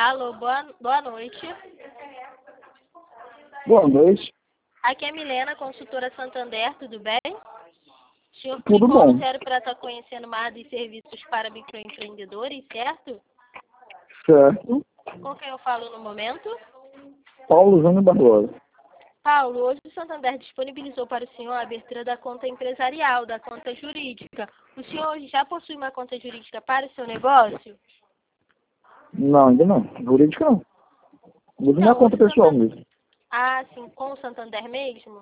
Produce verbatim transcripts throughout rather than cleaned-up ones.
Alô, boa, boa noite. Boa noite. Aqui é Milena, consultora Santander, tudo bem? O senhor Tudo clicou bom. no zero para estar conhecendo mais dos serviços para microempreendedores, certo? Certo. Com quem eu falo no momento? Paulo Júnior Barbosa. Paulo, hoje o Santander disponibilizou para o senhor a abertura da conta empresarial, da conta jurídica. O senhor hoje já possui uma conta jurídica para o seu negócio? Não, ainda não. Jurídica não. Uso minha Não, conta hoje o pessoal Santander... mesmo. Ah, sim, com o Santander mesmo?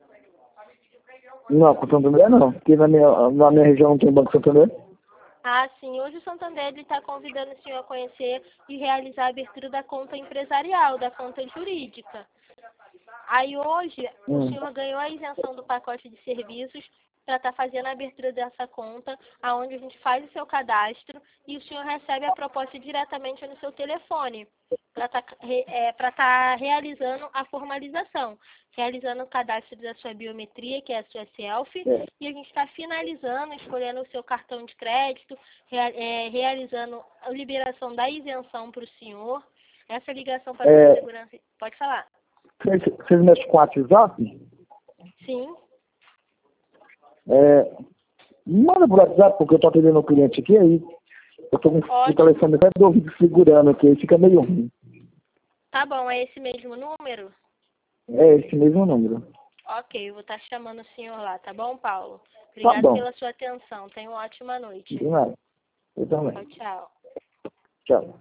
Não, com Santander não. Porque na minha, na minha região não tem Banco Santander. Ah, sim. Hoje o Santander está convidando o senhor a conhecer e realizar a abertura da conta empresarial, da conta jurídica. Aí hoje o Hum. senhor ganhou a isenção do pacote de serviços para estar fazendo a abertura dessa conta, aonde a gente faz o seu cadastro e o senhor recebe a proposta diretamente no seu telefone, para estar é, para estar realizando a formalização, realizando o cadastro da sua biometria, que é a sua selfie, É. e a gente está finalizando, escolhendo o seu cartão de crédito, rea, é, realizando a liberação da isenção para o senhor. Essa ligação para É. a segurança... Pode falar. Vocês, vocês mexem com WhatsApp? Sim. É, manda pro WhatsApp, porque eu tô atendendo um cliente aqui, aí eu tô com o Ótimo. telefone até do ouvido segurando aqui, aí fica meio ruim. Tá bom, é esse mesmo número? É esse mesmo número. Ok, eu vou estar chamando o senhor lá, tá bom, Paulo? Tá Obrigada bom. pela sua atenção. Tenha uma ótima noite. De nada. Eu também. Tchau, tchau. Tchau.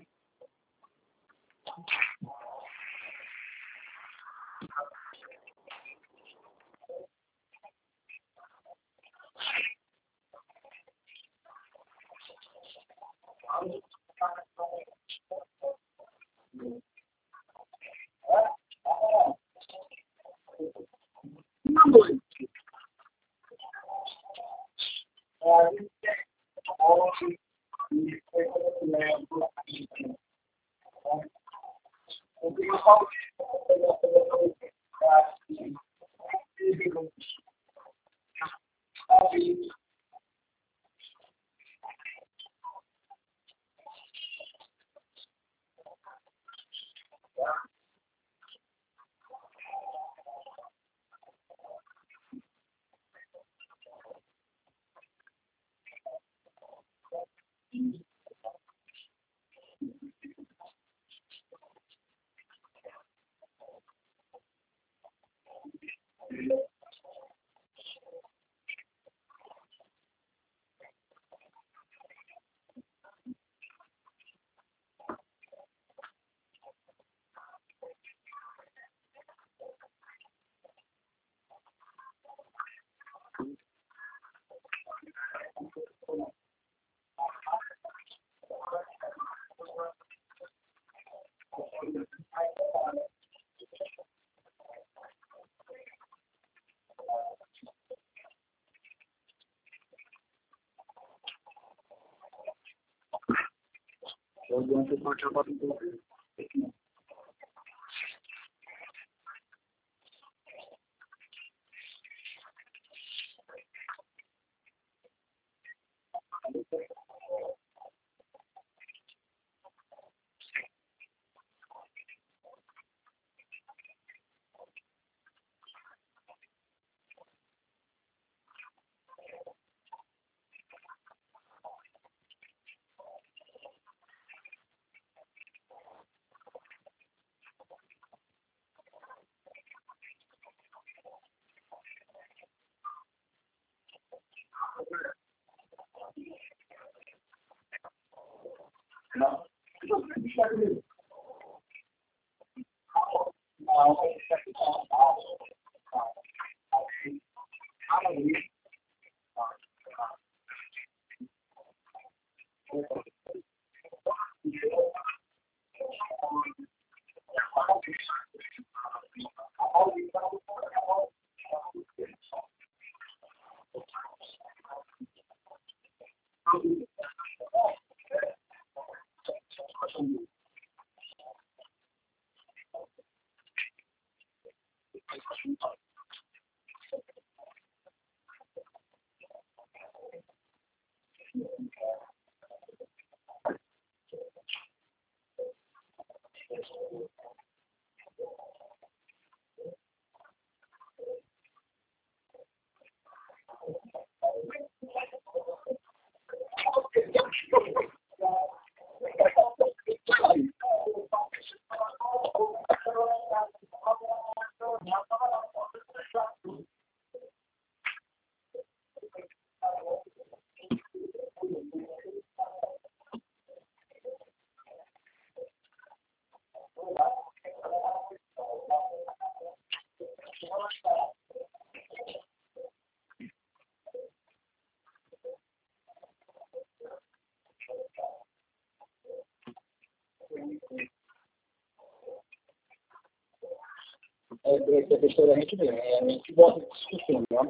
esse restaurante mesmo. É, a gente bota discussão, né?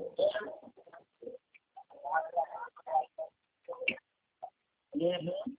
Uhum.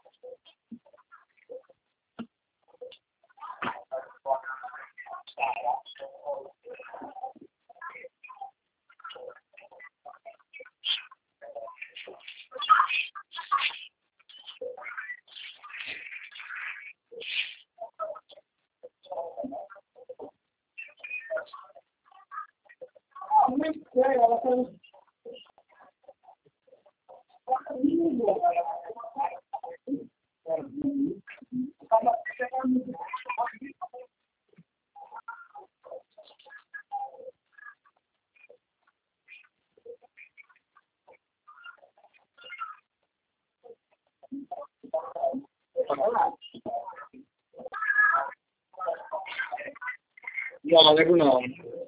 Não, nego não.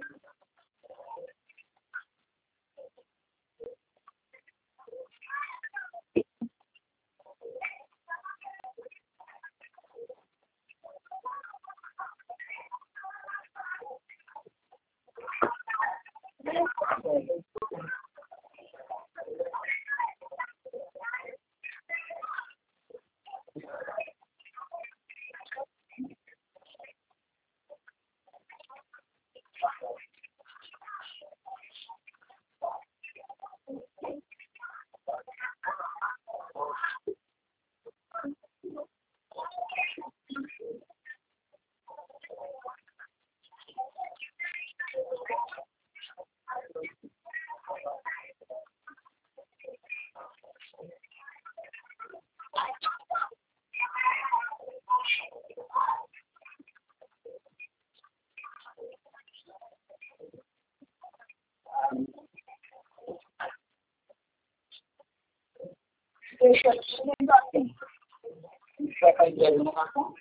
Deixa tudo ainda assim. Vai cair dinheiro no cartão?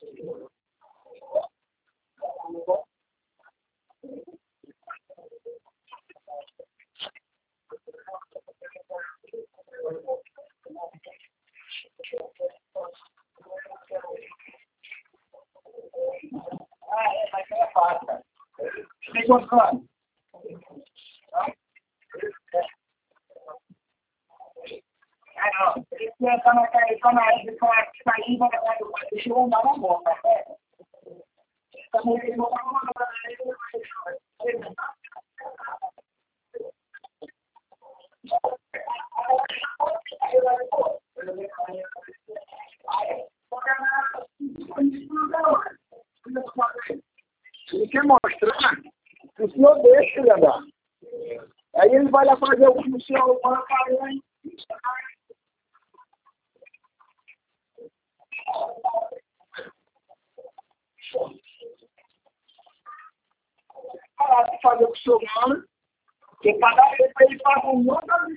Ah, é, mas é fácil. Tem quantos anos? Ah, não. Ele está na cara, está na época que sair, vai deixar eu andar na boca. Também ele não vai mandar ele. Ele quer mostrar que o senhor deixa ele andar. Aí ele vai lá fazer o que o senhor manda fazer aí. Fazer o que o senhor manda, que cada vez ele faz um monte de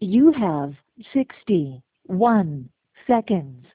You have sixty-one seconds.